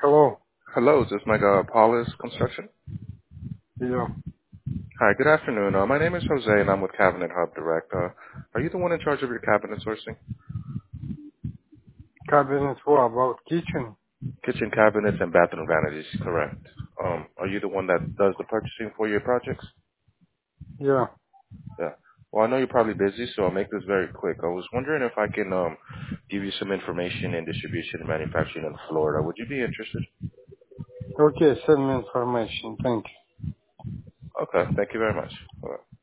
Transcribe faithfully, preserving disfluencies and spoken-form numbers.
Hello. Hello, is this Mega Paulus Construction? Yeah. Hi, good afternoon. Uh, my name is Jose, and I'm with Cabinet Hub Direct. Uh, are you the one in charge of your cabinet sourcing? Cabinet what about kitchen? Kitchen cabinets and bathroom vanities, correct. Um, are you the one that does the purchasing for your projects? Yeah. Yeah. Well, I know you're probably busy, so I'll make this very quick. I was wondering if I can um, give you some information in distribution and manufacturing in Florida. Would you be interested? Okay, send me information. Thank you. Okay, thank you very much. All right.